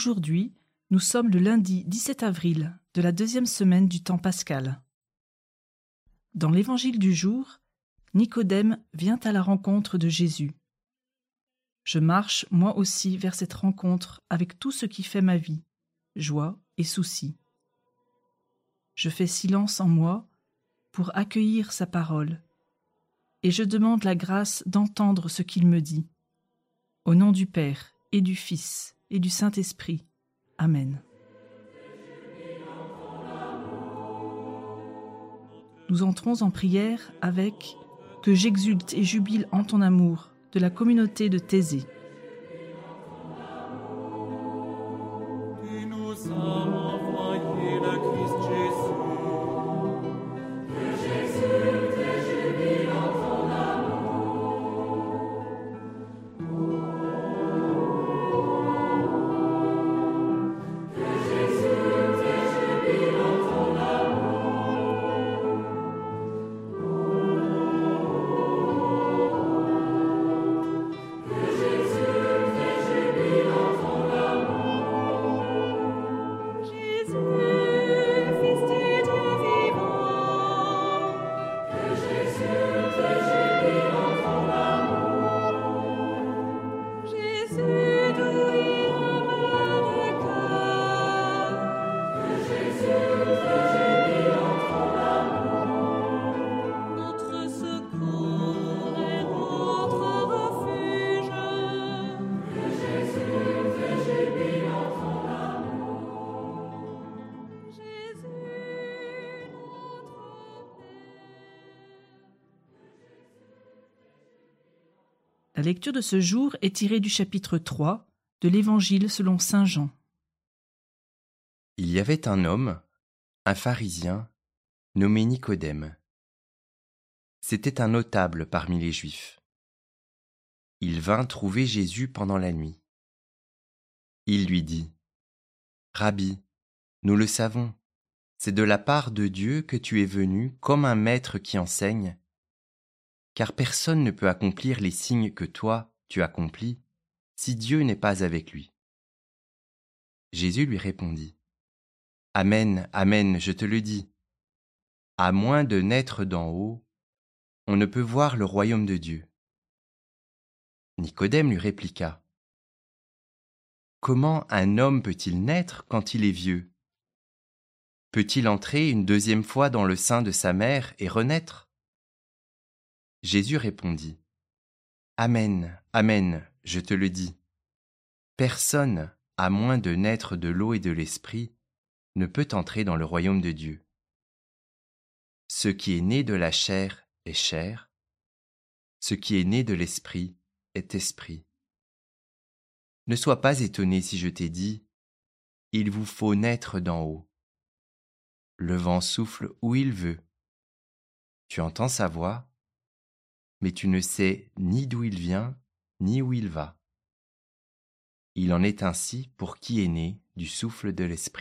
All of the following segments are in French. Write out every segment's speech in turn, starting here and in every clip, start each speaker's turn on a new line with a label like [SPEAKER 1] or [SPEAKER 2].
[SPEAKER 1] Aujourd'hui, nous sommes le lundi 17 avril de la 2e semaine du temps pascal. Dans l'évangile du jour, Nicodème vient à la rencontre de Jésus. Je marche moi aussi vers cette rencontre avec tout ce qui fait ma vie, joie et soucis. Je fais silence en moi pour accueillir sa parole et je demande la grâce d'entendre ce qu'il me dit. Au nom du Père et du Fils et du Saint-Esprit. Amen. Nous entrons en prière avec « Que j'exulte et jubile en ton amour » de la communauté de Thésée. La lecture de ce jour est tirée du chapitre 3 de l'Évangile selon saint Jean.
[SPEAKER 2] Il y avait un homme, un pharisien, nommé Nicodème. C'était un notable parmi les Juifs. Il vint trouver Jésus pendant la nuit. Il lui dit : « Rabbi, nous le savons, c'est de la part de Dieu que tu es venu comme un maître qui enseigne, car personne ne peut accomplir les signes que toi, tu accomplis, si Dieu n'est pas avec lui. » Jésus lui répondit : « Amen, amen, je te le dis. À moins de naître d'en haut, on ne peut voir le royaume de Dieu. » Nicodème lui répliqua : « Comment un homme peut-il naître quand il est vieux ? Peut-il entrer une deuxième fois dans le sein de sa mère et renaître ? » Jésus répondit : « Amen, amen, je te le dis. Personne, à moins de naître de l'eau et de l'esprit, ne peut entrer dans le royaume de Dieu. Ce qui est né de la chair est chair, ce qui est né de l'esprit est esprit. Ne sois pas étonné si je t'ai dit : il vous faut naître d'en haut. Le vent souffle où il veut. Tu entends sa voix, mais tu ne sais ni d'où il vient, ni où il va. Il en est ainsi pour qui est né du souffle de l'esprit. »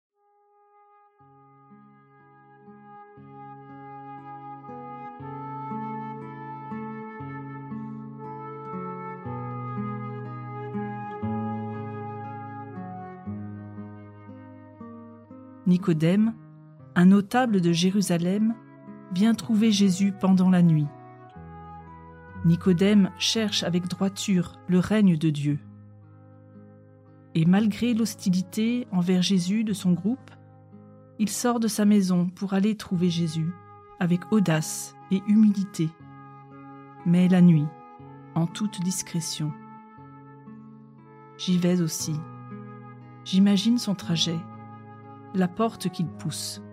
[SPEAKER 1] Nicodème, un notable de Jérusalem, vient trouver Jésus pendant la nuit. Nicodème cherche avec droiture le règne de Dieu. Et malgré l'hostilité envers Jésus de son groupe, il sort de sa maison pour aller trouver Jésus avec audace et humilité, mais la nuit, en toute discrétion. J'y vais aussi. J'imagine son trajet, la porte qu'il pousse.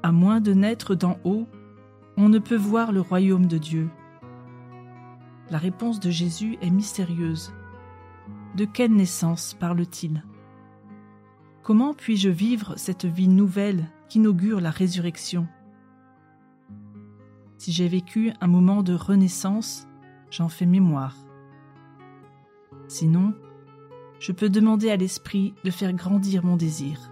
[SPEAKER 1] à moins de naître d'en haut, on ne peut voir le royaume de Dieu. La réponse de Jésus est mystérieuse. De quelle naissance parle-t-il? Comment puis-je vivre cette vie nouvelle qu'inaugure la résurrection? Si j'ai vécu un moment de renaissance, j'en fais mémoire. Sinon, je peux demander à l'Esprit de faire grandir mon désir.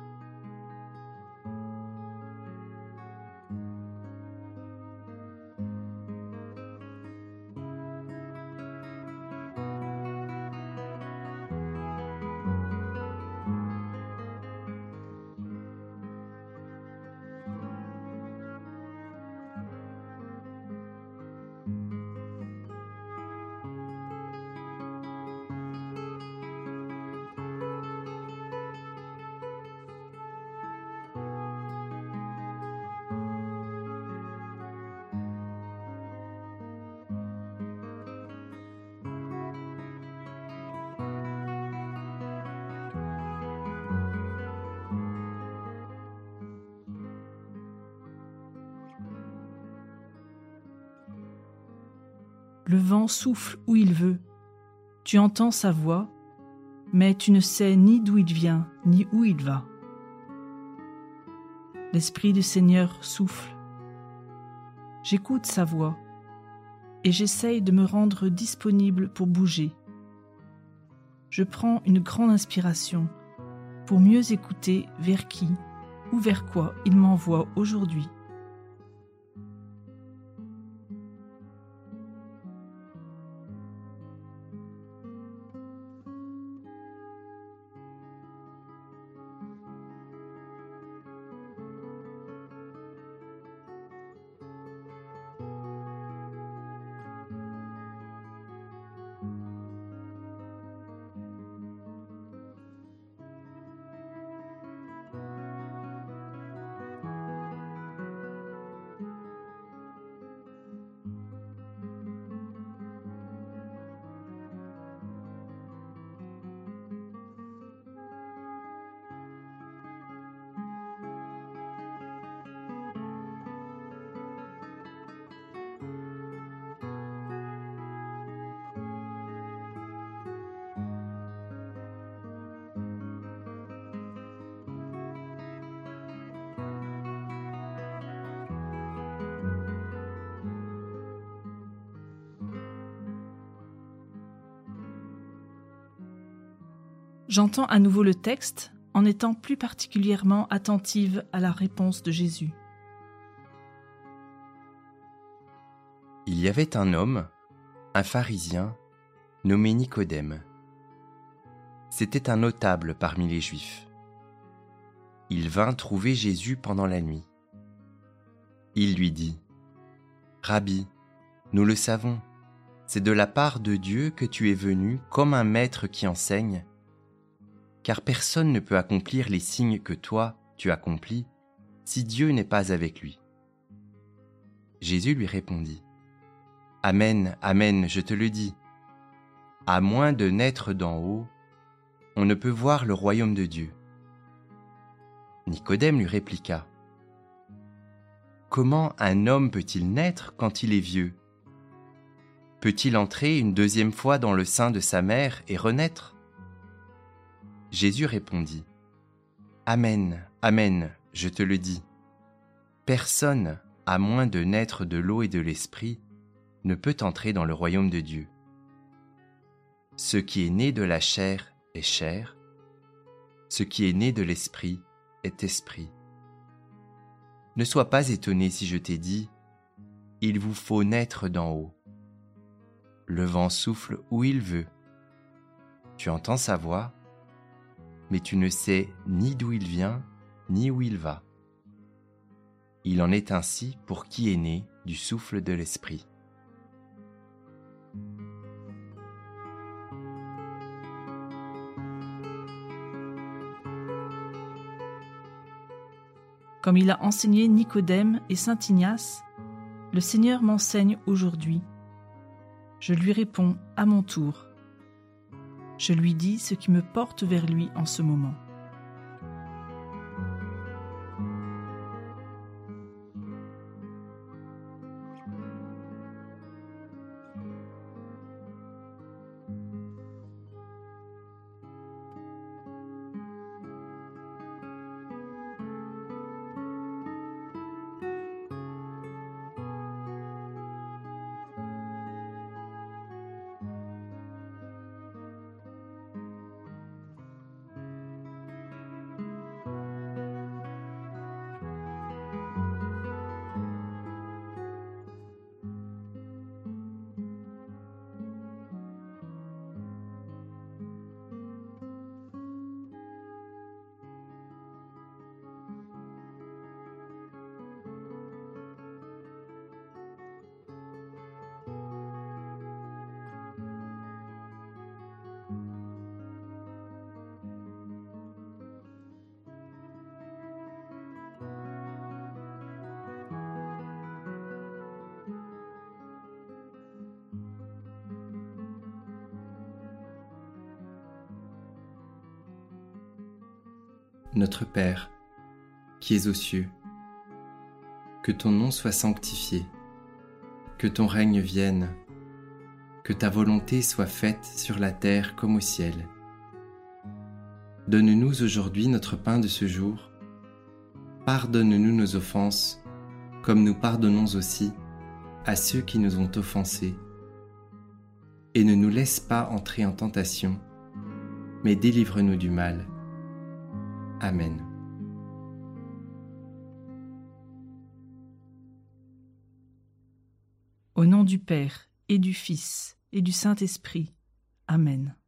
[SPEAKER 1] Le vent souffle où il veut. Tu entends sa voix, mais tu ne sais ni d'où il vient, ni où il va. L'Esprit du Seigneur souffle. J'écoute sa voix et j'essaye de me rendre disponible pour bouger. Je prends une grande inspiration pour mieux écouter vers qui ou vers quoi il m'envoie aujourd'hui. J'entends à nouveau le texte en étant plus particulièrement attentive à la réponse de Jésus.
[SPEAKER 2] Il y avait un homme, un pharisien, nommé Nicodème. C'était un notable parmi les Juifs. Il vint trouver Jésus pendant la nuit. Il lui dit : « Rabbi, nous le savons, c'est de la part de Dieu que tu es venu comme un maître qui enseigne, car personne ne peut accomplir les signes que toi, tu accomplis, si Dieu n'est pas avec lui. » Jésus lui répondit : « Amen, amen, je te le dis, à moins de naître d'en haut, on ne peut voir le royaume de Dieu. » Nicodème lui répliqua : « Comment un homme peut-il naître quand il est vieux ? Peut-il entrer une deuxième fois dans le sein de sa mère et renaître ? » Jésus répondit : « Amen, amen, je te le dis, personne, à moins de naître de l'eau et de l'esprit, ne peut entrer dans le royaume de Dieu. Ce qui est né de la chair est chair, ce qui est né de l'esprit est esprit. Ne sois pas étonné si je t'ai dit : il vous faut naître d'en haut. Le vent souffle où il veut. Tu entends sa voix, mais tu ne sais ni d'où il vient, ni où il va. Il en est ainsi pour qui est né du souffle de l'Esprit. »
[SPEAKER 1] Comme il a enseigné Nicodème et saint Ignace, le Seigneur m'enseigne aujourd'hui. Je lui réponds à mon tour. Je lui dis ce qui me porte vers lui en ce moment.
[SPEAKER 2] notre Père, qui es aux cieux, que ton nom soit sanctifié, que ton règne vienne, que ta volonté soit faite sur la terre comme au ciel. Donne-nous aujourd'hui notre pain de ce jour. Pardonne-nous nos offenses, comme nous pardonnons aussi à ceux qui nous ont offensés. Et ne nous laisse pas entrer en tentation, mais délivre-nous du mal. Amen.
[SPEAKER 1] Au nom du Père, et du Fils, et du Saint-Esprit. Amen.